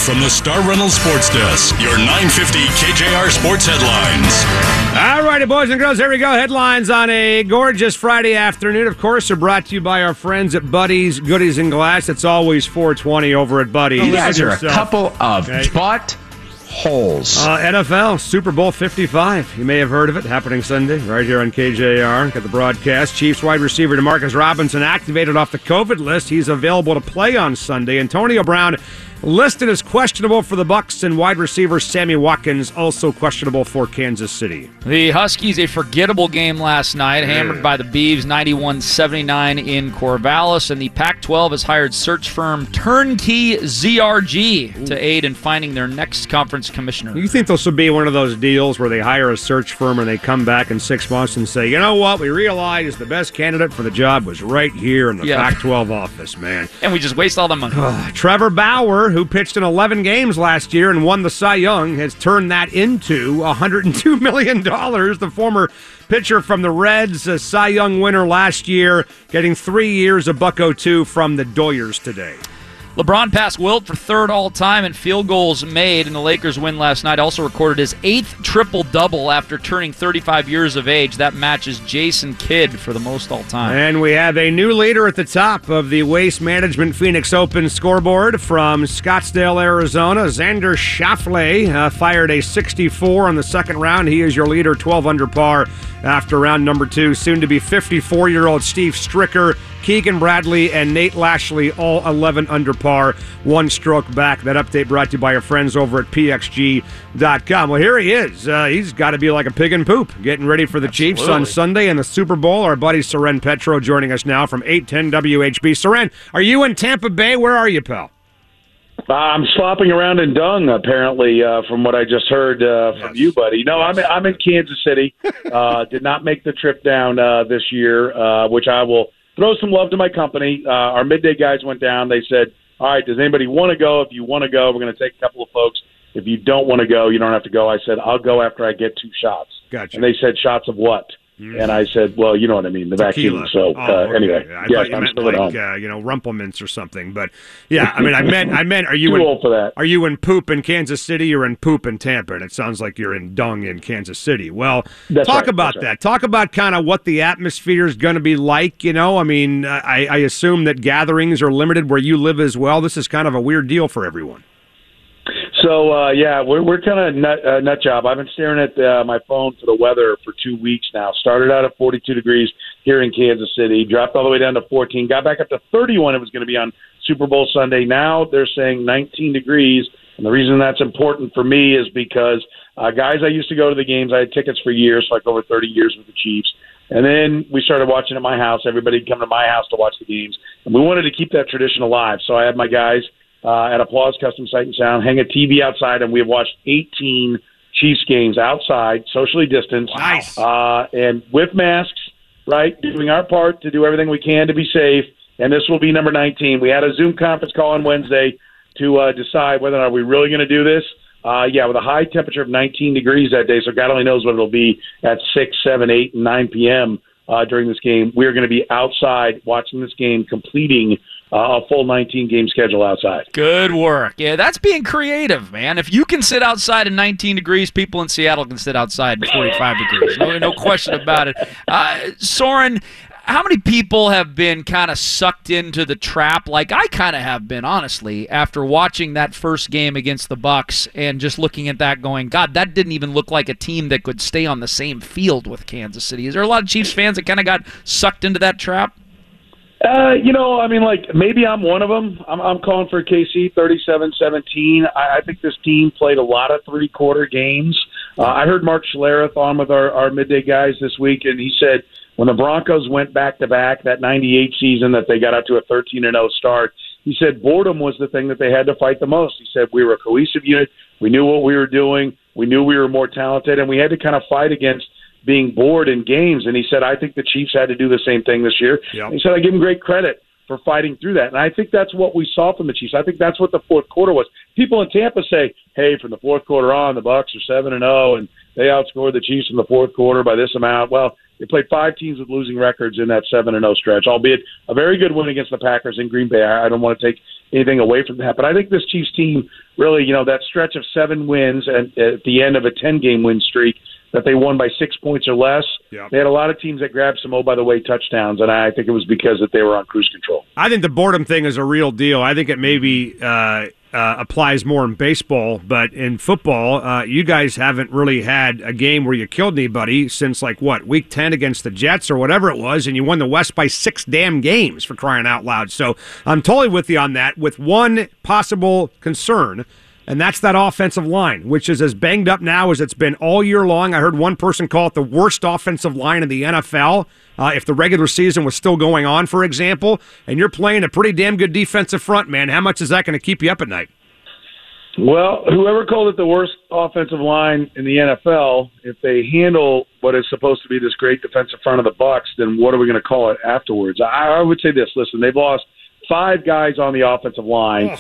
from the Star Reynolds Sports Desk, your 950 KJR Sports Headlines. All righty, boys and girls, here we go. Headlines on a gorgeous Friday afternoon, of course, are brought to you by our friends at Buddy's Goodies and Glass. It's always 420 over at Buddy's. You guys are a couple of butt holes. NFL Super Bowl 55. You may have heard of it, happening Sunday right here on KJR. Got the broadcast. Chiefs wide receiver DeMarcus Robinson activated off the COVID list. He's available to play on Sunday. Antonio Brown listed as questionable for the Bucs, and wide receiver Sammy Watkins also questionable for Kansas City. The Huskies, a forgettable game last night, hammered by the Beavs 91-79 in Corvallis, and the Pac-12 has hired search firm Turnkey ZRG to aid in finding their next conference commissioner. You think this will be one of those deals where they hire a search firm and they come back in 6 months and say, you know what, we realized the best candidate for the job was right here in the Pac-12 office, man. And we just waste all the money. Trevor Bauer, who pitched in 11 games last year and won the Cy Young, has turned that into $102 million. The former pitcher from the Reds, a Cy Young winner last year, getting 3 years of $102 from the Doyers today. LeBron passed Wilt for third all-time in field goals made, and the Lakers' win last night also recorded his 8th triple-double after turning 35 years of age. That matches Jason Kidd for the most all-time. And we have a new leader at the top of the Waste Management Phoenix Open scoreboard from Scottsdale, Arizona. Xander Schauffele fired a 64 on the second round. He is your leader, 12 under par after round number 2. Soon to be 54-year-old Steve Stricker, Keegan Bradley, and Nate Lashley, all 11 under par, 1 stroke back. That update brought to you by our friends over at PXG.com. Well, here he is. He's got to be like a pig in poop, getting ready for the Chiefs on Sunday and the Super Bowl. Our buddy Soren Petro joining us now from 810 WHB. Soren, are you in Tampa Bay? Where are you, pal? I'm slopping around in dung, apparently, from what I just heard from you, buddy. No, I'm in Kansas City. Did not make the trip down this year, which I will throw some love to my company. Our midday guys went down. They said, all right, does anybody want to go? If you want to go, we're going to take a couple of folks. If you don't want to go, you don't have to go. I said, I'll go after I get 2 shots. Gotcha. And they said, shots of what? And I said, well, you know what I mean, the Tequila. vaccine. So okay. Anyway, I yes, thought you I'm meant still at home. Rumplemints or something. But yeah, I mean, I meant, are you Too old for that. Are you in poop in Kansas City or in poop in Tampa? And it sounds like you're in dung in Kansas City. Well, talk about that. Talk about kind of what the atmosphere is going to be like. I mean, I assume that gatherings are limited where you live as well. This is kind of a weird deal for everyone. So, we're kind of nut job. I've been staring at my phone for the weather for 2 weeks now. Started out at 42 degrees here in Kansas City, dropped all the way down to 14, got back up to 31. It was going to be on Super Bowl Sunday. Now they're saying 19 degrees. And the reason that's important for me is because guys I used to go to the games, I had tickets for years, like over 30 years with the Chiefs. And then we started watching at my house. Everybody would come to my house to watch the games. And we wanted to keep that tradition alive. So I had my guys at Applause Custom Sight and Sound, hang a TV outside, and we have watched 18 Chiefs games outside, socially distanced, nice. And with masks, right, doing our part to do everything we can to be safe, and this will be number 19. We had a Zoom conference call on Wednesday to decide whether or not we're really going to do this. With a high temperature of 19 degrees that day, so God only knows what it'll be at 6, 7, 8, and 9 p.m. During this game. We're going to be outside watching this game, completing a full 19-game schedule outside. Good work. Yeah, that's being creative, man. If you can sit outside in 19 degrees, people in Seattle can sit outside in 45 degrees. No question about it. Soren, how many people have been kind of sucked into the trap, like I kind of have been, honestly, after watching that first game against the Bucs and just looking at that going, God, that didn't even look like a team that could stay on the same field with Kansas City. Is there a lot of Chiefs fans that kind of got sucked into that trap? Maybe I'm one of them. I'm calling for KC 37-17. I think this team played a lot of three-quarter games. I heard Mark Schlereth on with our midday guys this week, and he said when the Broncos went back-to-back, that 98 season that they got out to a 13-0 start, he said boredom was the thing that they had to fight the most. He said we were a cohesive unit. We knew what we were doing. We knew we were more talented, and we had to kind of fight against being bored in games. And he said, I think the Chiefs had to do the same thing this year. Yep. He said, I give him great credit for fighting through that. And I think that's what we saw from the Chiefs. I think that's what the fourth quarter was. People in Tampa say, hey, from the fourth quarter on, the Bucs are 7-0, and they outscored the Chiefs in the fourth quarter by this amount. Well, they played 5 teams with losing records in that 7-0 stretch, albeit a very good win against the Packers in Green Bay. I don't want to take anything away from that. But I think this Chiefs team really, that stretch of 7 wins and at the end of a 10-game win streak that they won by 6 points or less, they had a lot of teams that grabbed some, touchdowns, and I think it was because that they were on cruise control. I think the boredom thing is a real deal. I think it maybe applies more in baseball, but in football, you guys haven't really had a game where you killed anybody since, week 10 against the Jets or whatever it was, and you won the West by 6 damn games, for crying out loud. So I'm totally with you on that, with one possible concern, and that's that offensive line, which is as banged up now as it's been all year long. I heard one person call it the worst offensive line in the NFL. If the regular season was still going on, for example, and you're playing a pretty damn good defensive front, man, how much is that going to keep you up at night? Well, whoever called it the worst offensive line in the NFL, if they handle what is supposed to be this great defensive front of the Bucs, then what are we going to call it afterwards? I would say this. Listen, they've lost 5 guys on the offensive line,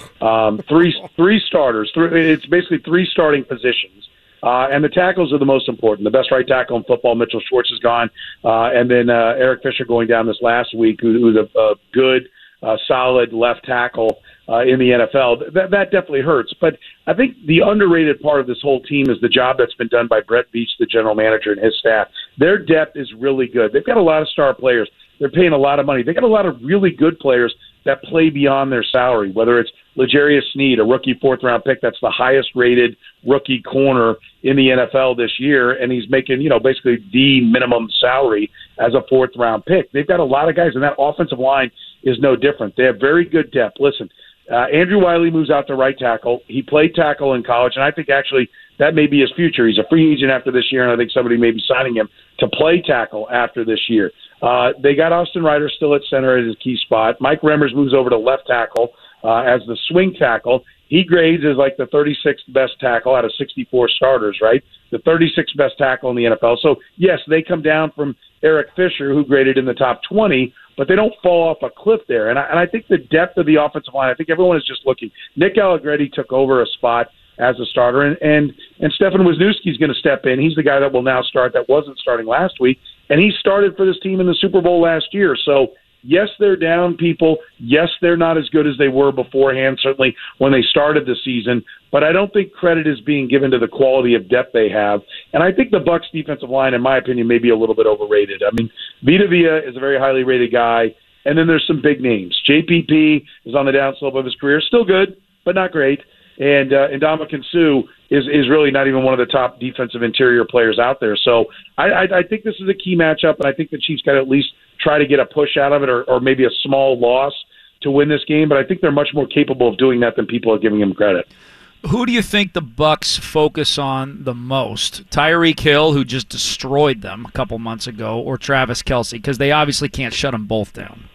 three starters. It's basically 3 starting positions. And the tackles are the most important. The best right tackle in football, Mitchell Schwartz, is gone. And then Eric Fisher going down this last week, who's a good, solid left tackle in the NFL. That definitely hurts. But I think the underrated part of this whole team is the job that's been done by Brett Veach, the general manager, and his staff. Their depth is really good. They've got a lot of star players. They're paying a lot of money. They've got a lot of really good players that play beyond their salary, whether it's L'Jarius Sneed, a rookie 4th-round pick that's the highest-rated rookie corner in the NFL this year, and he's making, basically the minimum salary as a 4th-round pick. They've got a lot of guys, and that offensive line is no different. They have very good depth. Listen, Andrew Wiley moves out to right tackle. He played tackle in college, and I think actually that may be his future. He's a free agent after this year, and I think somebody may be signing him to play tackle after this year. They got Austin Ryder still at center as his key spot. Mike Remmers moves over to left tackle as the swing tackle. He grades as the 36th best tackle out of 64 starters, right? The 36th best tackle in the NFL. So, yes, they come down from Eric Fisher, who graded in the top 20, but they don't fall off a cliff there. And I think the depth of the offensive line, I think everyone is just looking. Nick Allegretti took over a spot as a starter, and Stefan Wisniewski is going to step in. He's the guy that will now start that wasn't starting last week, and he started for this team in the Super Bowl last year. So, yes, they're down people. Yes, they're not as good as they were beforehand, certainly when they started the season, but I don't think credit is being given to the quality of depth they have. And I think the Bucs defensive line, in my opinion, may be a little bit overrated. I mean, Vita Vea is a very highly rated guy, and then there's some big names. JPP is on the downslope of his career. Still good, but not great. And Ndamukong Suh is really not even one of the top defensive interior players out there. So I think this is a key matchup, and I think the Chiefs got to at least try to get a push out of it or maybe a small loss to win this game. But I think they're much more capable of doing that than people are giving them credit. Who do you think the Bucs focus on the most? Tyreek Hill, who just destroyed them a couple months ago, or Travis Kelce? Because they obviously can't shut them both down.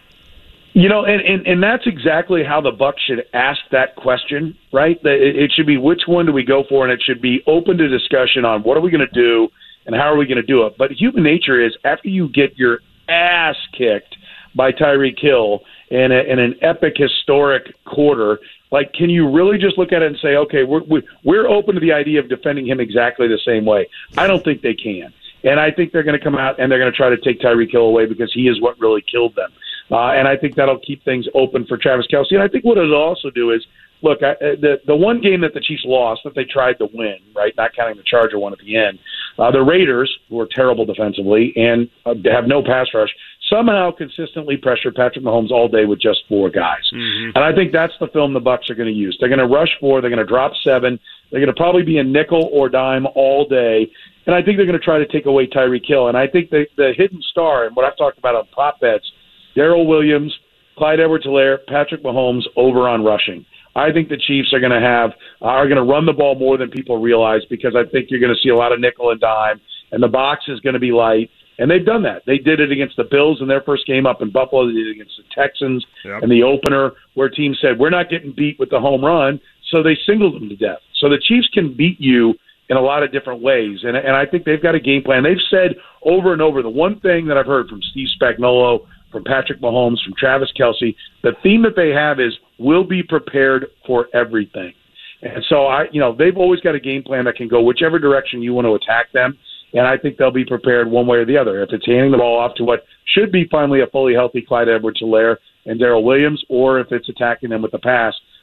And that's exactly how the Bucs should ask that question, right? It should be which one do we go for, and it should be open to discussion on what are we going to do and how are we going to do it. But human nature is after you get your ass kicked by Tyreek Hill in an epic, historic quarter, can you really just look at it and say, okay, we're open to the idea of defending him exactly the same way? I don't think they can. And I think they're going to come out and they're going to try to take Tyreek Hill away because he is what really killed them. And I think that'll keep things open for Travis Kelce. And I think what it'll also do is, look, the one game that the Chiefs lost that they tried to win, right, not counting the Charger one at the end, the Raiders, who are terrible defensively and have no pass rush, somehow consistently pressured Patrick Mahomes all day with just 4 guys. Mm-hmm. And I think that's the film the Bucs are going to use. They're going to rush 4. They're going to drop 7. They're going to probably be a nickel or dime all day. And I think they're going to try to take away Tyreek Hill. And I think the hidden star, and what I've talked about on prop bets, Darrell Williams, Clyde Edwards-Helaire, Patrick Mahomes over on rushing. I think the Chiefs are going to run the ball more than people realize because I think you're going to see a lot of nickel and dime, and the box is going to be light. And they've done that. They did it against the Bills in their first game up in Buffalo. They did it against the Texans in the opener where teams said, we're not getting beat with the home run, so they singled them to death. So the Chiefs can beat you in a lot of different ways, and I think they've got a game plan. They've said over and over, the one thing that I've heard from Steve Spagnuolo, from Patrick Mahomes, from Travis Kelce, the theme that they have is we'll be prepared for everything. And so they've always got a game plan that can go whichever direction you want to attack them, and I think they'll be prepared one way or the other. If it's handing the ball off to what should be finally a fully healthy Clyde Edwards-Helaire and Darrell Williams, or if it's attacking them with the pass,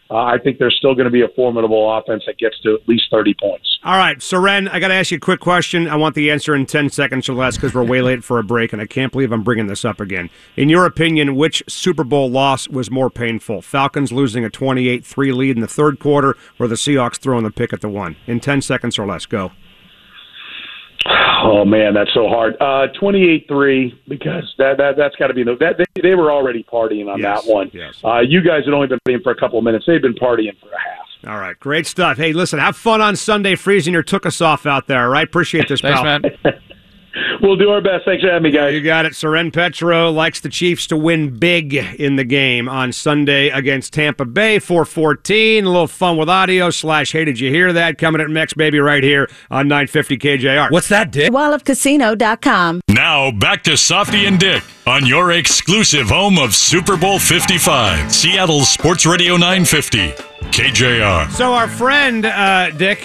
I think there's still going to be a formidable offense that gets to at least 30 points. All right, Soren, I got to ask you a quick question. I want the answer in 10 seconds or less because we're way late for a break, and I can't believe I'm bringing this up again. In your opinion, which Super Bowl loss was more painful? Falcons losing a 28-3 lead in the third quarter or the Seahawks throwing the pick at the one? In 10 seconds or less, go. Oh, man, that's so hard. 28-3, because that's got to be they were already partying on that one. Yes. You guys had only been partying for a couple of minutes. They've been partying for a half. All right, great stuff. Hey, listen, have fun on Sunday freezing your took-us off out there, all right? Appreciate this, Thanks, pal. man. We'll do our best. Thanks for having me, guys. You got it. Soren Petro likes the Chiefs to win big in the game on Sunday against Tampa Bay, 4:14. A little fun with audio / hey, did you hear that? Coming at next, baby, right here on 950 KJR. What's that, Dick? WildofCasino.com. Now back to Softy and Dick on your exclusive home of Super Bowl 55, Seattle's Sports Radio 950. KJR. So our friend Dick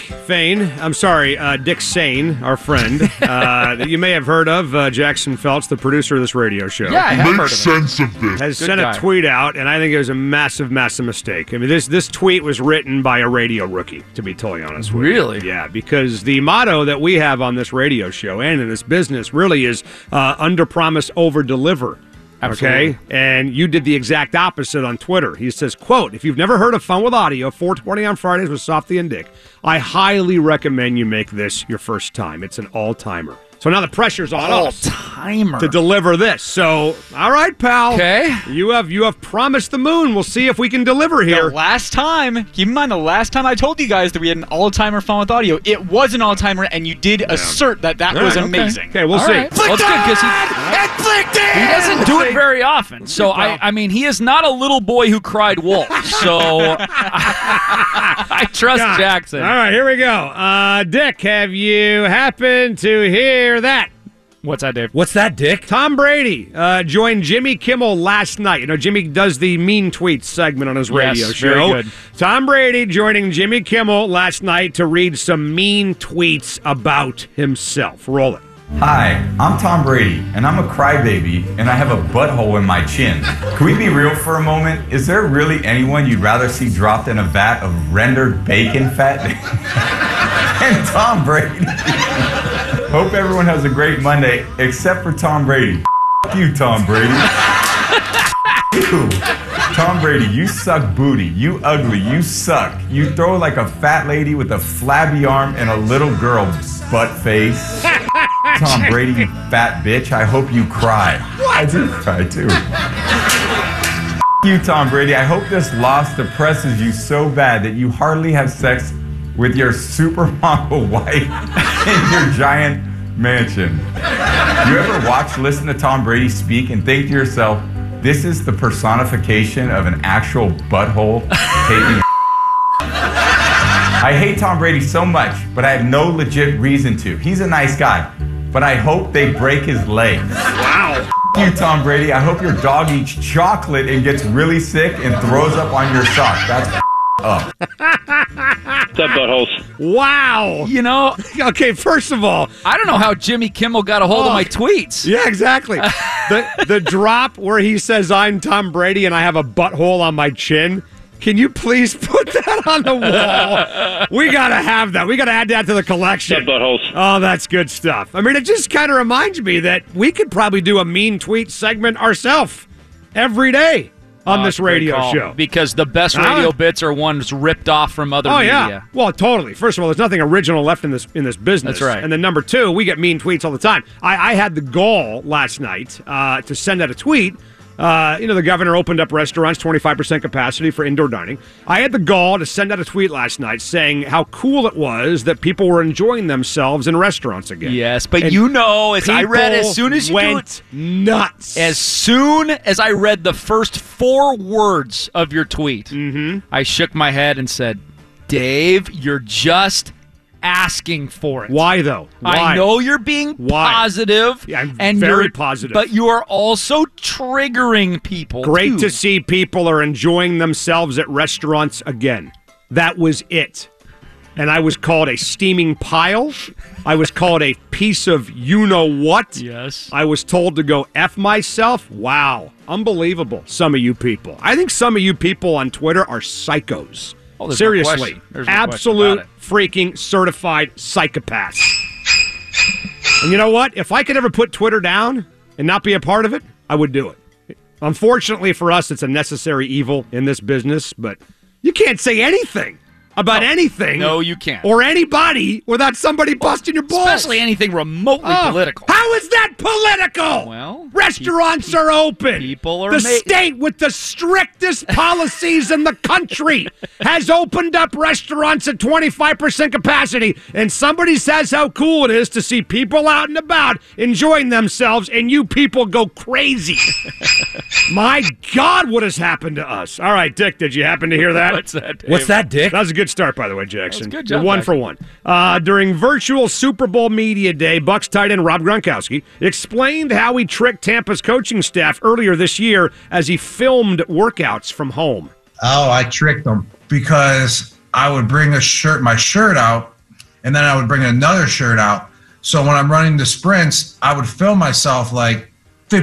Sane, our friend that you may have heard of, Jackson Feltz, the producer of this radio show. Yeah, I have heard of him. Has Good sent guy. a tweet out, and I think it was a massive, massive mistake. I mean, this tweet was written by a radio rookie, to be totally honest with you. Really? Yeah, because the motto that we have on this radio show and in this business really is under promise, over deliver. Absolutely. Okay, and you did the exact opposite on Twitter. He says, quote, if you've never heard of Fun with Audio, 4:20 on Fridays with Softy and Dick, I highly recommend you make this your first time. It's an all-timer. So now the pressure's on us All-timer. to deliver this. So, all right, pal. Okay. You have promised the moon. We'll see if we can deliver here. The last time, keep in mind, the last time I told you guys that we had an all-timer Fun with Audio, it was an all-timer, and you did assert that All was right, amazing. Okay, we'll All see. right. Well, it's good because he doesn't do it very often. So, I mean, he is not a little boy who cried wolf. So, I trust God. Jackson. All right, here we go. Dick, have you happened to hear that? What's that, Dave? What's that, Dick? Tom Brady joined Jimmy Kimmel last night. You know, Jimmy does the Mean Tweets segment on his radio Yes, show. very good. Tom Brady joining Jimmy Kimmel last night to read some mean tweets about himself. Roll it. Hi, I'm Tom Brady, and I'm a crybaby, and I have a butthole in my chin. Can we be real for a moment? Is there really anyone you'd rather see dropped in a vat of rendered bacon fat than Tom Brady? Hope everyone has a great Monday, except for Tom Brady. F you, Tom Brady. You. Tom Brady, you suck booty. You ugly. You suck. You throw like a fat lady with a flabby arm and a little girl butt face. Tom Brady, you fat bitch. I hope you cry. I do cry too. You, Tom Brady. I hope this loss depresses you so bad that you hardly have sex with your supermodel wife in your giant mansion. You ever watch, listen to Tom Brady speak and think to yourself, this is the personification of an actual butthole taking I hate Tom Brady so much, but I have no legit reason to. He's a nice guy, but I hope they break his legs. Wow. You, Tom Brady. I hope your dog eats chocolate and gets really sick and throws up on your sock. That's up. What's up, buttholes? Wow. You know, Okay, first of all, I don't know how Jimmy Kimmel got a hold of my tweets. yeah, exactly. The drop where he says, I'm Tom Brady and I have a butthole on my chin. Can you please put that on the wall? We got to have that. We got to add that to the collection. buttholes? Oh, that's good stuff. I mean, it just kind of reminds me that we could probably do a mean tweet segment ourselves every day on this It's a great radio call, show. because the best Huh? radio bits are ones ripped off from other Oh, media. yeah. Well, totally. First of all, there's nothing original left in this business. That's right. And then number two, we get mean tweets all the time. I had the gall last night to send out a tweet. The governor opened up restaurants, 25% capacity for indoor dining. I had the gall to send out a tweet last night saying how cool it was that people were enjoying themselves in restaurants again. Yes, but And as I read, as soon as you do it, went nuts. as soon as I read the first 4 words of your tweet, I shook my head and said, Dave, you're just asking for it. Why, though? Why? I know you're being Why? positive. Yeah, I'm and very you're- positive. But you are also triggering people. Great too. to see people are enjoying themselves at restaurants again. That was it. and I was called a steaming pile. I was called a piece of you-know-what. Yes. I was told to go F myself. Wow. Unbelievable, some of you people. I think some of you people on Twitter are psychos. Oh, there's no Seriously. question. There's no Absolute question about freaking certified psychopaths. And you know what? If I could ever put Twitter down and not be a part of it, I would do it. Unfortunately for us, it's a necessary evil in this business, but you can't say anything about anything. No, you can't. Or anybody without somebody busting your balls. Especially anything remotely political. How is that political? Well, restaurants are open. People are the state with the strictest policies in the country has opened up restaurants at 25% capacity, and somebody says how cool it is to see people out and about enjoying themselves, and you people go crazy. My God, what has happened to us? All right, Dick, did you happen to hear that? What's that, Dave? What's that, Dick? That was a good start, by the way, Jackson. Good job, You're one Jack. for one. During virtual Super Bowl media day, Bucs tight end Rob Gronkowski explained how he tricked Tampa's coaching staff earlier this year as he filmed workouts from home. Oh, I tricked them because I would bring my shirt out, and then I would bring another shirt out. So when I'm running the sprints, I would film myself like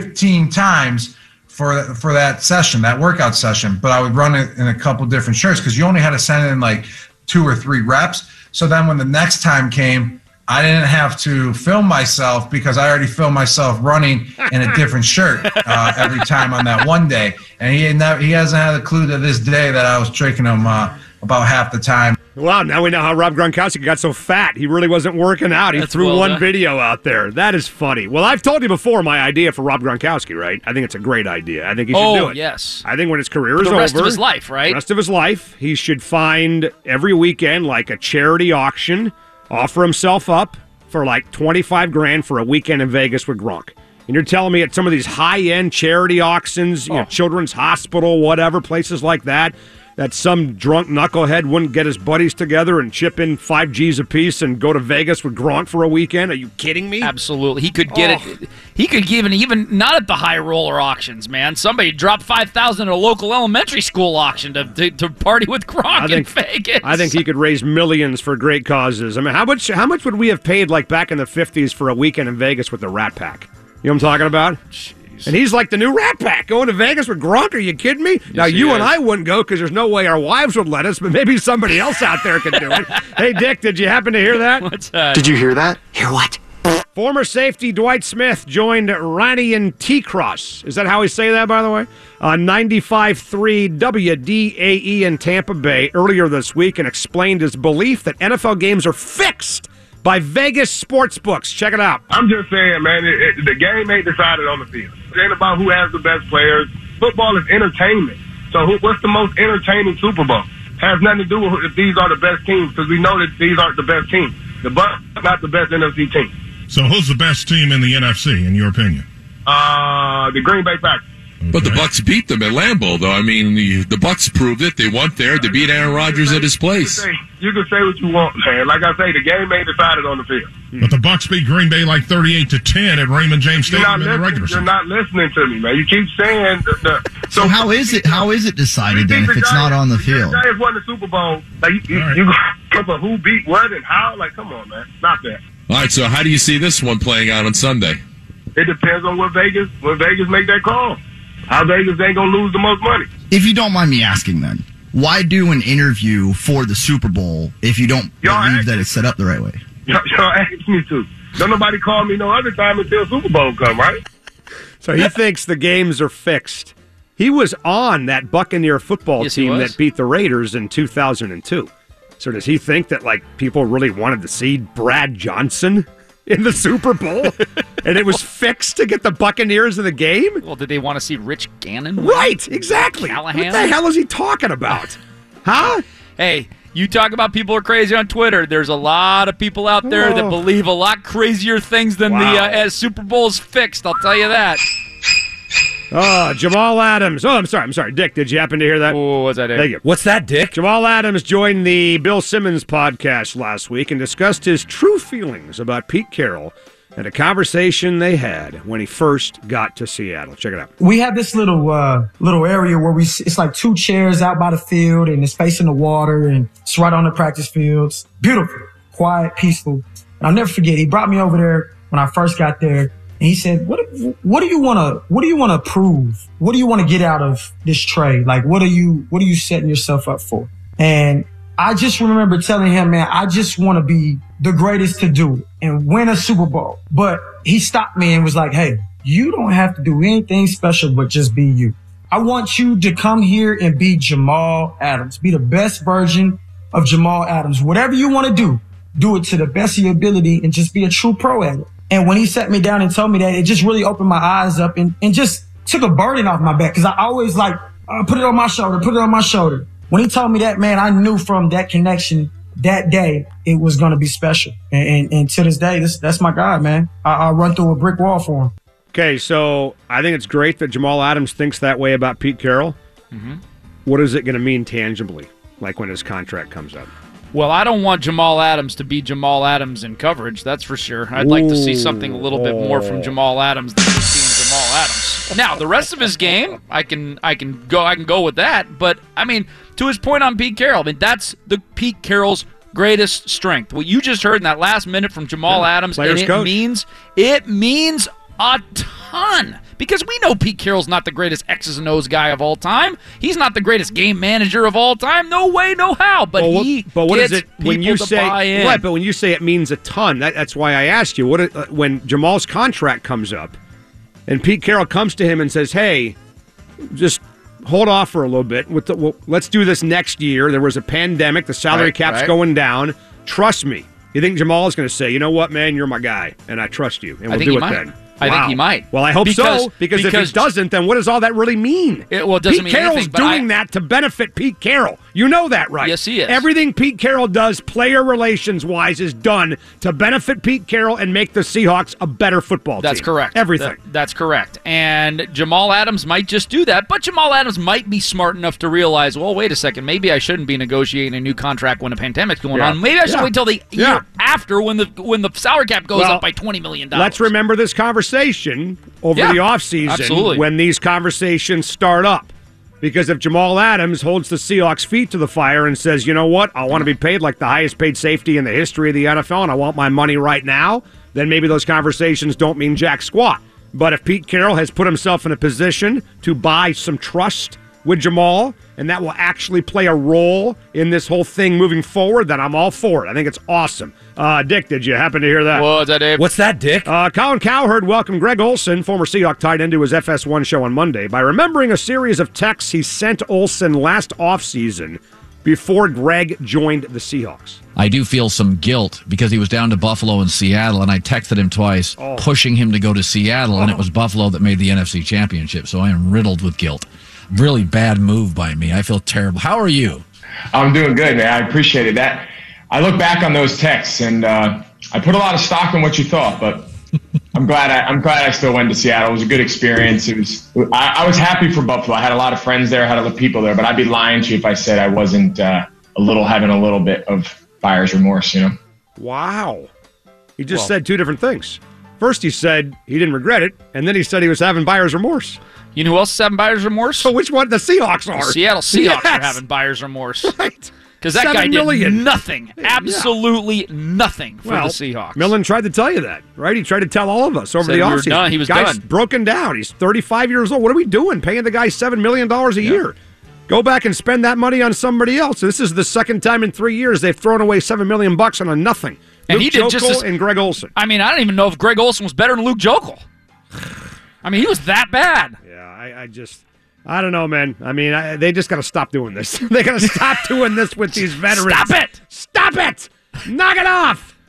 15 times for that session, that workout session. But I would run it in a couple different shirts because you only had to send in like 2 or 3 reps. So then when the next time came, I didn't have to film myself because I already filmed myself running in a different shirt every time on that one day. And he hasn't had a clue to this day that I was tricking him about half the time. Wow, now we know how Rob Gronkowski got so fat. He really wasn't working out. He threw one video out there. That is funny. Well, I've told you before my idea for Rob Gronkowski, right? I think it's a great idea. I think he should do it. Yes. I think when his career is over, the rest of his life, right? The rest of his life, he should find every weekend like a charity auction, offer himself up for like $25,000 for a weekend in Vegas with Gronk. And you're telling me at some of these high-end charity auctions, you know, Children's Hospital, whatever, places like that some drunk knucklehead wouldn't get his buddies together and chip in $5 G's apiece and go to Vegas with Gronk for a weekend? Are you kidding me? Absolutely. He could get it. He could even not at the high roller auctions, man. Somebody dropped $5,000 at a local elementary school auction to party with Gronk in Vegas. I think he could raise millions for great causes. I mean, how much would we have paid like back in the 50s for a weekend in Vegas with the Rat Pack? You know what I'm talking about? And he's like the new Rat Pack, going to Vegas with Gronk. Are you kidding me? Yes, now, you and I wouldn't go because there's no way our wives would let us, but maybe somebody else out there could do it. Hey, Dick, did you happen to hear that? What's that? Did you hear that? Hear what? Former safety Dwight Smith joined Ryan T-Cross. Is that how we say that, by the way? On 95.3 WDAE in Tampa Bay earlier this week and explained his belief that NFL games are fixed by Vegas sportsbooks. Check it out. I'm just saying, man, the game ain't decided on the field. It ain't about who has the best players. Football is entertainment. So what's the most entertaining Super Bowl? Has nothing to do with if these are the best teams, because we know that these aren't the best teams. The Bucs are not the best NFC team. So who's the best team in the NFC, in your opinion? The Green Bay Packers. Okay. But the Bucs beat them at Lambeau, though. I mean, the Bucs proved it. They went there to beat Aaron Rodgers at his place. You can say what you want, man. Like I say, the game ain't decided on the field. But the Bucs beat Green Bay like 38-10 at Raymond James Stadium in the regular season. You're not listening to me, man. You keep saying so how is it decided then if it's not on the field? The Giants won the Super Bowl. Like you go for who beat what and how? Like, come on, man. Stop that. All right, so how do you see this one playing out on Sunday? It depends on when Vegas make that call. How Vegas ain't going to lose the most money. If you don't mind me asking then, why do an interview for the Super Bowl if you don't believe that it's set up the right way? Y'all asked me to. Don't nobody call me no other time until Super Bowl come, right? So he thinks the games are fixed. He was on that Buccaneer football team that beat the Raiders in 2002. So does he think that like people really wanted to see Brad Johnson in the Super Bowl, and it was fixed to get the Buccaneers in the game? Well, did they want to see Rich Gannon win? Right, exactly. Callahan? What the hell is he talking about? Huh? Hey, you talk about people are crazy on Twitter. There's a lot of people out there that believe a lot crazier things than the Super Bowl's fixed, I'll tell you that. Jamal Adams. I'm sorry. Dick, did you happen to hear that? Oh, what's that, Dick? Thank you. What's that, Dick? Jamal Adams joined the Bill Simmons podcast last week and discussed his true feelings about Pete Carroll and a conversation they had when he first got to Seattle. Check it out. We have this little area where it's like 2 chairs out by the field, and it's facing the water, and it's right on the practice fields. Beautiful, quiet, peaceful. And I'll never forget, he brought me over there when I first got there, and he said, what do you want to prove? What do you want to get out of this trade? Like, what are you setting yourself up for? And I just remember telling him, man, I just want to be the greatest to do it and win a Super Bowl. But he stopped me and was like, hey, you don't have to do anything special but just be you. I want you to come here and be Jamal Adams. Be the best version of Jamal Adams. Whatever you want to do it to the best of your ability and just be a true pro at it. And when he sat me down and told me that, it just really opened my eyes up and just took a burden off my back. Because I always put it on my shoulder. When he told me that, man, I knew from that connection that day it was going to be special. And to this day, that's my guy, man. I run through a brick wall for him. Okay, so I think it's great that Jamal Adams thinks that way about Pete Carroll. Mm-hmm. What is it going to mean tangibly, like when his contract comes up? Well, I don't want Jamal Adams to be Jamal Adams in coverage, that's for sure. I'd like to see something a little bit more from Jamal Adams than just seeing Jamal Adams. Now, the rest of his game, I can go with that, but I mean, to his point on Pete Carroll, I mean, that's the Pete Carroll's greatest strength. What you just heard in that last minute from Jamal Adams, and it means a ton. Because we know Pete Carroll's not the greatest X's and O's guy of all time. He's not the greatest game manager of all time. No way, no how. But what is it when you say? Right, but when you say it means a ton, that's why I asked you. When Jamal's contract comes up, and Pete Carroll comes to him and says, "Hey, just hold off for a little bit. Let's do this next year. There was a pandemic. The salary cap's going down. Trust me." You think Jamal is going to say, "You know what, man? You're my guy, and I trust you, and we'll do it then." I think he might. Well, I hope so, because if he doesn't, then what does all that really mean? It doesn't mean Carroll's anything. Pete Carroll's doing that to benefit Pete Carroll. You know that, right? Yes, he is. Everything Pete Carroll does, player relations-wise, is done to benefit Pete Carroll and make the Seahawks a better football team. That's correct. Everything. That's correct. And Jamal Adams might just do that, but Jamal Adams might be smart enough to realize, well, wait a second, maybe I shouldn't be negotiating a new contract when a pandemic's going on. Maybe I should wait till the year after when the salary cap goes up by $20 million. Let's remember this conversation over the offseason when these conversations start up. Because if Jamal Adams holds the Seahawks' feet to the fire and says, you know what, I want to be paid like the highest paid safety in the history of the NFL and I want my money right now, then maybe those conversations don't mean jack squat. But if Pete Carroll has put himself in a position to buy some trust with Jamal, and that will actually play a role in this whole thing moving forward, then I'm all for it. I think it's awesome. Dick, did you happen to hear that? What's that, Dave? What's that, Dick? Colin Cowherd welcomed Greg Olsen, former Seahawk tight end, to his FS1 show on Monday by remembering a series of texts he sent Olsen last offseason before Greg joined the Seahawks. I do feel some guilt because he was down to Buffalo and Seattle, and I texted him twice pushing him to go to Seattle, and it was Buffalo that made the NFC Championship, so I am riddled with guilt. Really bad move by me. I feel terrible. How are you? I'm doing good, man. I appreciated that. I look back on those texts, and I put a lot of stock in what you thought, but I'm glad I still went to Seattle. It was a good experience. I was happy for Buffalo. I had a lot of friends there, I had other people there, but I'd be lying to you if I said I wasn't having a little bit of buyer's remorse, you know? Wow. He just said two different things. First, he said he didn't regret it, and then he said he was having buyer's remorse. You know who else is having buyer's remorse? So which one? The Seahawks are. The Seattle Seahawks are having buyer's remorse. Right. Because that guy did nothing. Absolutely nothing for the Seahawks. Millen tried to tell you that, right? He tried to tell all of us over the offseason. He was Guy's done. broken down. He's 35 years old. What are we doing? Paying the guy $7 million a year. Go back and spend that money on somebody else. This is the second time in 3 years they've thrown away $7 million on a nothing. And Luke he did Jokel and Greg Olsen. I mean, I don't even know if Greg Olsen was better than Luke Jokel. I mean, he was that bad. Yeah, I don't know, man. I mean, they just got to stop doing this. They got to stop doing this with these veterans. Stop it! Knock it off!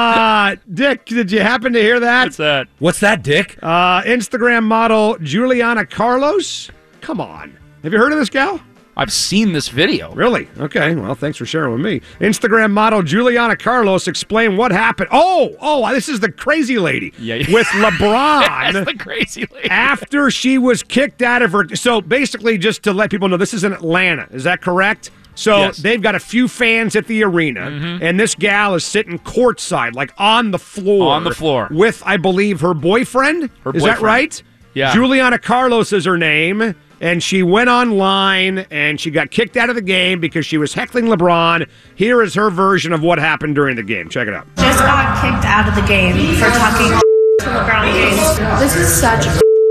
Dick, did you happen to hear that? What's that, Dick? Instagram model Juliana Carlos. Come on. Have you heard of this gal? I've seen this video. Really? Okay. Well, thanks for sharing with me. Instagram model Juliana Carlos explained what happened. Oh, this is the crazy lady with LeBron. That's the crazy lady. After she was kicked out of her. So basically, just to let people know, this is in Atlanta. Is that correct? So they've got a few fans at the arena, and this gal is sitting courtside, like on the floor. On the floor. With, I believe, her boyfriend. Is that right? Yeah. Juliana Carlos is her name, and she went online, and she got kicked out of the game because she was heckling LeBron. Here is her version of what happened during the game. Check it out. Just got kicked out of the game for talking to LeBron James. This is such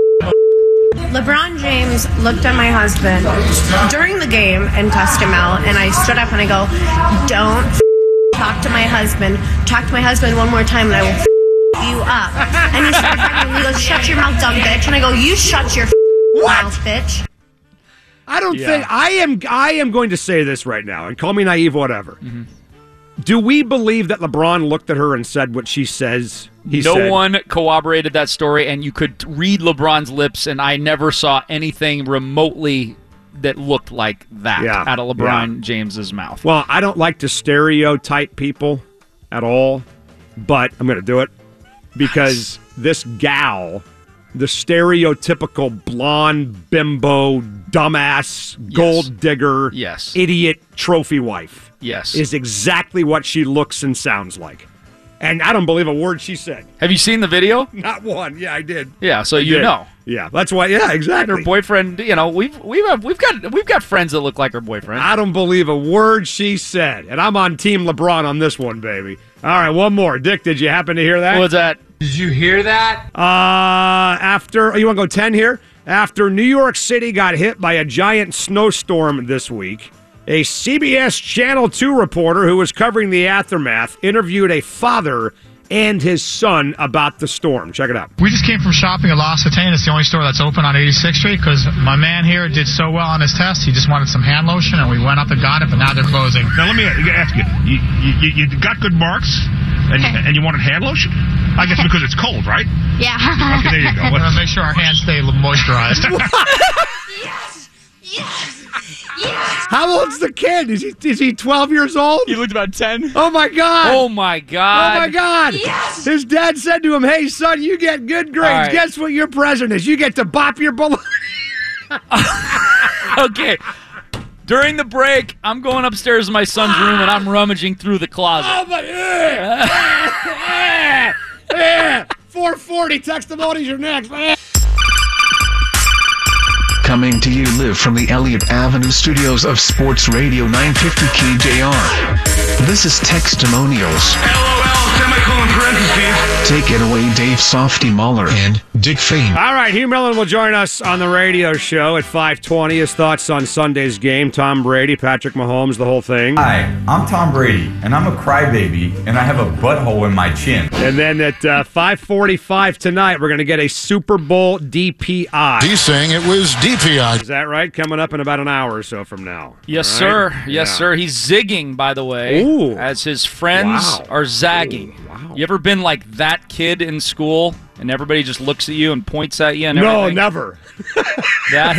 LeBron James looked at my husband during the game and cussed him out, and I stood up and I go, don't talk to my husband. Talk to my husband one more time and I will you up. And he started talking, he goes, shut your mouth, dumb bitch. And I go, you shut your mouth, bitch. I don't think I am going to say this right now, and call me naive, whatever. Do we believe that LeBron looked at her and said what she says he said? No one corroborated that story, and you could read LeBron's lips, and I never saw anything remotely that looked like that out of LeBron James's mouth. Well, I don't like to stereotype people at all, but I'm going to do it because this gal, the stereotypical blonde, bimbo, dumbass, gold digger, idiot trophy wife, is exactly what she looks and sounds like. And I don't believe a word she said. Have you seen the video? Not one. Yeah, I did. Yeah, so I you did. know. Yeah, that's why. Yeah, exactly. Her boyfriend. You know, we've got friends that look like her boyfriend. I don't believe a word she said, and I'm on Team LeBron on this one, baby. All right, one more. Dick, did you happen to hear that? What's that? Did you hear that? After you want to go 10 here? After New York City got hit by a giant snowstorm this week, a CBS Channel 2 reporter who was covering the aftermath interviewed a father and his son about the storm. Check it out. We just came from shopping at L'Occitane. It's the only store that's open on 86th Street because my man here did so well on his test. He just wanted some hand lotion, and we went up and got it, but now they're closing. Now, let me ask you. You got good marks, and you wanted hand lotion? I guess because it's cold, right? Yeah. Okay, there you go. We're going to make sure our hands stay moisturized. How old's the kid? Is he 12 years old? He looked about 10. Oh, my God. Oh, my God. Oh, my God. Yes. His dad said to him, hey, son, you get good grades. Right. Guess what your present is? You get to bop your balloon. Okay. During the break, I'm going upstairs to my son's room, and I'm rummaging through the closet. Oh, my 440 testimonies are next. Coming to you live from the Elliott Avenue studios of Sports Radio 950 KJR. This is Textimonials. LOL, semicolon parentheses. Take it away, Dave Softy Muller and Dick Fane. All right, Hugh Millen will join us on the radio show at 5:20. His thoughts on Sunday's game. Tom Brady, Patrick Mahomes, the whole thing. Hi, I'm Tom Brady, and I'm a crybaby, and I have a butthole in my chin. And then at 5:45 tonight, we're going to get a Super Bowl DPI. He's saying it was DPI. Is that right? Coming up in about an hour or so from now. Yes, All right? sir. Yes, sir. He's zigging, by the way, as his friends are zagging. You ever been like that kid in school and everybody just looks at you and points at you and everything? No, never. That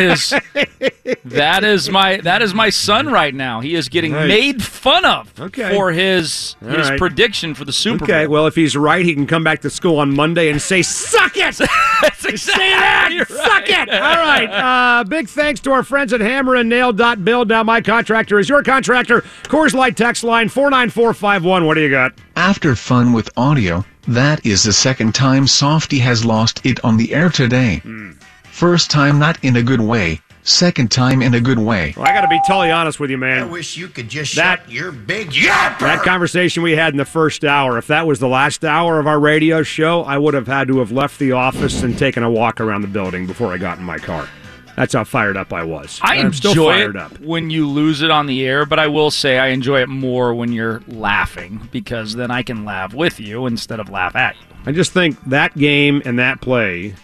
is my son right now. He is getting made fun of for his right. prediction for the Super Bowl. Okay, well, if he's right, he can come back to school on Monday and say, suck it! That's exactly, say that! Suck it! All right. Big thanks to our friends at hammerandnail.build. Now my contractor is your contractor. Coors Light text line 49451. What do you got? After fun with audio, that is the second time Softy has lost it on the air today. First time not in a good way, second time in a good way. Well, I got to be totally honest with you, man. I wish you could just shut your big yapper. That conversation we had in the first hour, if that was the last hour of our radio show, I would have had to have left the office and taken a walk around the building before I got in my car. That's how fired up I was. I'm still enjoy fired it up. when you lose it on the air, but I will say I enjoy it more when you're laughing because then I can laugh with you instead of laugh at you. I just think that game and that play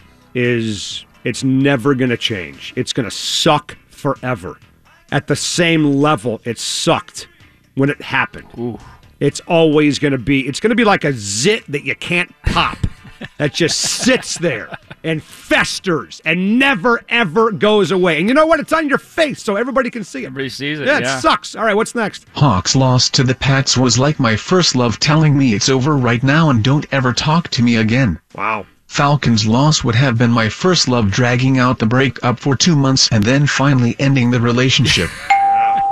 it's never going to change. It's going to suck forever. At the same level it sucked when it happened. Ooh. It's always going to be like a zit that you can't pop. That just sits there and festers and never, ever goes away. And you know what? It's on your face so everybody can see it. Everybody sees it, Yeah, it sucks. All right, what's next? Hawks loss to the Pats was like my first love telling me it's over right now and don't ever talk to me again. Wow. Falcons loss would have been my first love dragging out the breakup for 2 months and then finally ending the relationship.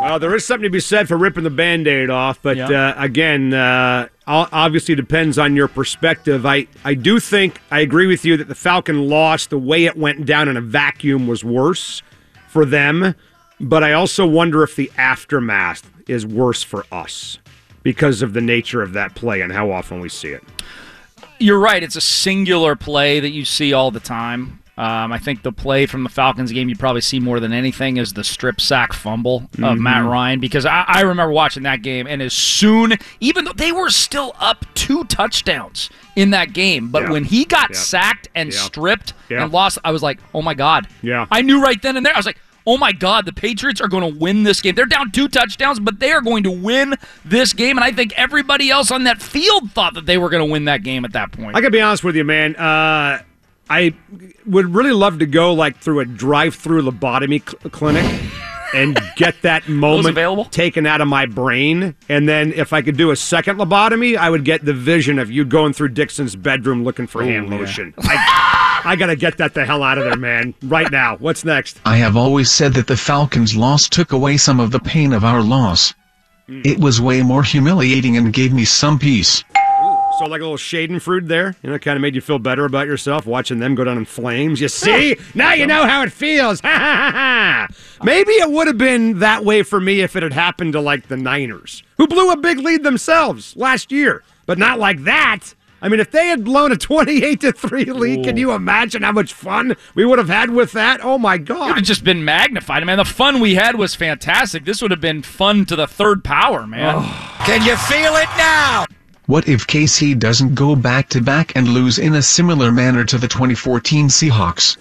Well, there is something to be said for ripping the Band-Aid off, but again, obviously depends on your perspective. I do think, I agree with you that the Falcon loss, the way it went down in a vacuum was worse for them, but I also wonder if the aftermath is worse for us because of the nature of that play and how often we see it. You're right. It's a singular play that you see all the time. I think the play from the Falcons game you probably see more than anything is the strip sack fumble of Matt Ryan, because I remember watching that game, and as soon, even though they were still up 2 touchdowns in that game, but when he got sacked and stripped and lost, I was like, oh my God. Yeah. I knew right then and there. I was like, oh my God, the Patriots are going to win this game. They're down 2 touchdowns, but they are going to win this game. And I think everybody else on that field thought that they were going to win that game at that point. I got to be honest with you, man. I would really love to go like through a drive-through lobotomy clinic and get that moment taken out of my brain. And then if I could do a second lobotomy, I would get the vision of you going through Dixon's bedroom looking for hand lotion. I got to get that the hell out of there, man, right now. What's next? I have always said that the Falcons' loss took away some of the pain of our loss. It was way more humiliating and gave me some peace. So like a little schadenfreude there, kind of made you feel better about yourself, watching them go down in flames. You see? Now you know how it feels. Ha, ha, ha. Maybe it would have been that way for me if it had happened to like the Niners, who blew a big lead themselves last year, but not like that. I mean, if they had blown a 28-3 lead, can you imagine how much fun we would have had with that? Oh, my God. It would have just been magnified. I mean, the fun we had was fantastic. This would have been fun to the third power, man. Oh. Can you feel it now? What if KC doesn't go back-to-back and lose in a similar manner to the 2014 Seahawks?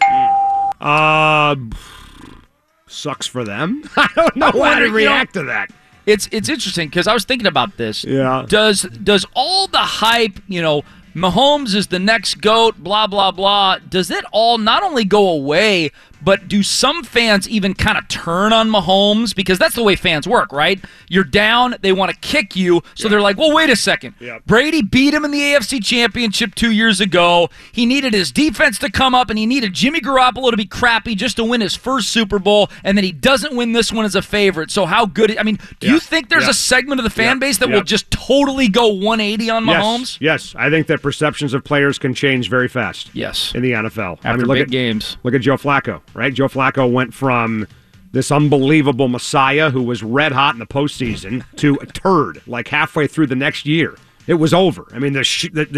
Sucks for them. I don't know how to react to that. It's interesting because I was thinking about this. Yeah. Does all the hype, Mahomes is the next GOAT, blah, blah, blah, does it all not only go away, but do some fans even kind of turn on Mahomes? Because that's the way fans work, right? You're down, they want to kick you, so they're like, well, wait a second. Brady beat him in the AFC Championship 2 years ago. He needed his defense to come up, and he needed Jimmy Garoppolo to be crappy just to win his first Super Bowl, and then he doesn't win this one as a favorite. So how good – I mean, do you think there's a segment of the fan base that will just totally go 180 on Mahomes? Yes. I think that perceptions of players can change very fast. Yes. In the NFL. After look big at games. Look at Joe Flacco. Right? Joe Flacco went from this unbelievable messiah who was red hot in the postseason to a turd like halfway through the next year. It was over. I mean, the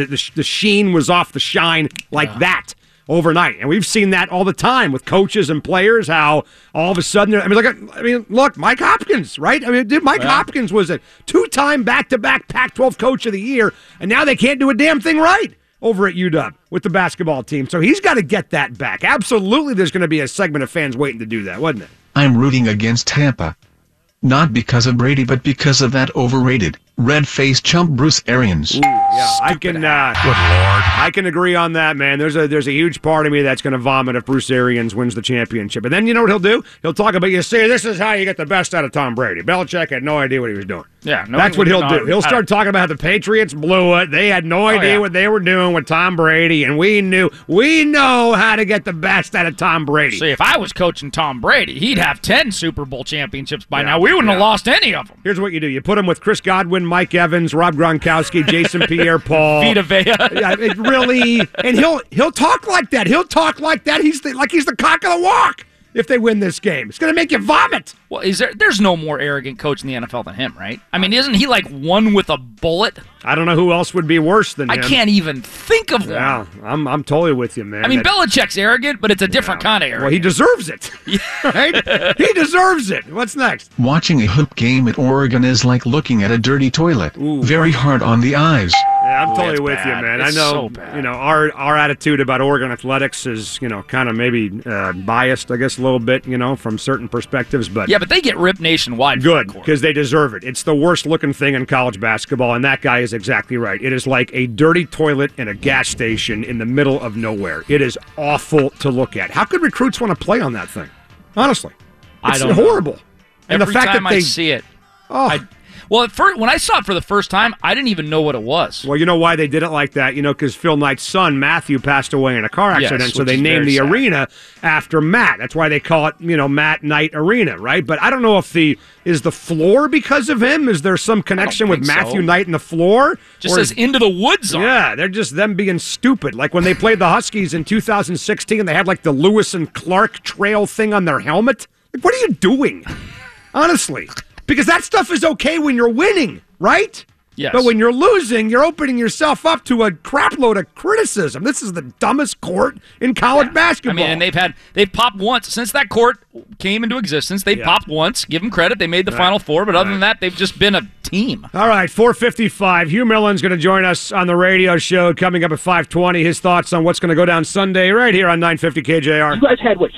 sheen was off the shine like that overnight. And we've seen that all the time with coaches and players, how all of a sudden, look, Mike Hopkins, right? I mean, Mike Hopkins was a 2-time back-to-back Pac-12 Coach of the Year, and now they can't do a damn thing right over at UW with the basketball team. So he's got to get that back. Absolutely, there's going to be a segment of fans waiting to do that, wasn't it? I'm rooting against Tampa. Not because of Brady, but because of that overrated, red-faced chump Bruce Arians. Ooh, yeah, I can. Good Lord, I can agree on that, man. There's a huge part of me that's going to vomit if Bruce Arians wins the championship. And then you know what he'll do? He'll talk about, you see, this is how you get the best out of Tom Brady. Belichick had no idea what he was doing. Yeah, that's what he'll do. He'll start talking about how the Patriots blew it. They had no idea what they were doing with Tom Brady, and we know how to get the best out of Tom Brady. See, if I was coaching Tom Brady, he'd have 10 Super Bowl championships by now. We wouldn't have lost any of them. Here's what you do. You put him with Chris Godwin, Mike Evans, Rob Gronkowski, Jason Pierre-Paul. Vita Vea. Yeah, it really, and he'll talk like that. He'll talk like that. He's the cock of the walk if they win this game. It's going to make you vomit. Well, there's no more arrogant coach in the NFL than him, right? I mean, isn't he like one with a bullet? I don't know who else would be worse than him. I can't even think of one. Yeah, I'm totally with you, man. I mean, Belichick's arrogant, but it's a different kind of arrogant. Well, he deserves it. Right? He deserves it. What's next? Watching a hoop game at Oregon is like looking at a dirty toilet. Ooh. Very hard on the eyes. Yeah, I'm totally with you, man. It's I know, so bad. Our attitude about Oregon athletics is, kind of maybe biased, I guess, a little bit, from certain perspectives. But yeah, but they get ripped nationwide. Good, because they deserve it. It's the worst looking thing in college basketball, and that guy is exactly right. It is like a dirty toilet in a gas station in the middle of nowhere. It is awful to look at. How could recruits want to play on that thing? Honestly, it's horrible. And the fact time that they I see it, Well, at first, when I saw it for the first time, I didn't even know what it was. Well, you know why they did it like that? Because Phil Knight's son, Matthew, passed away in a car accident, Yes, so which they is named very the sad. arena after Matt. That's why they call it, Matt Knight Arena, right? But I don't know if is the floor because of him? Is there some connection with think Matthew so. Knight and the floor? Just Or says Into the Woods on it. Yeah, they're just them being stupid. Like when they played the Huskies in 2016, they had like the Lewis and Clark trail thing on their helmet. Like, what are you doing? Honestly. Because that stuff is okay when you're winning, right? Yes. But when you're losing, you're opening yourself up to a crapload of criticism. This is the dumbest court in college basketball. I mean, and they've popped once since that court came into existence. They've popped once. Give them credit. They made the Final Four, but other than that, they've just been a team. All right, 4:55. Hugh Millen's going to join us on the radio show coming up at 5:20. His thoughts on what's going to go down Sunday right here on 950 KJR. You guys had,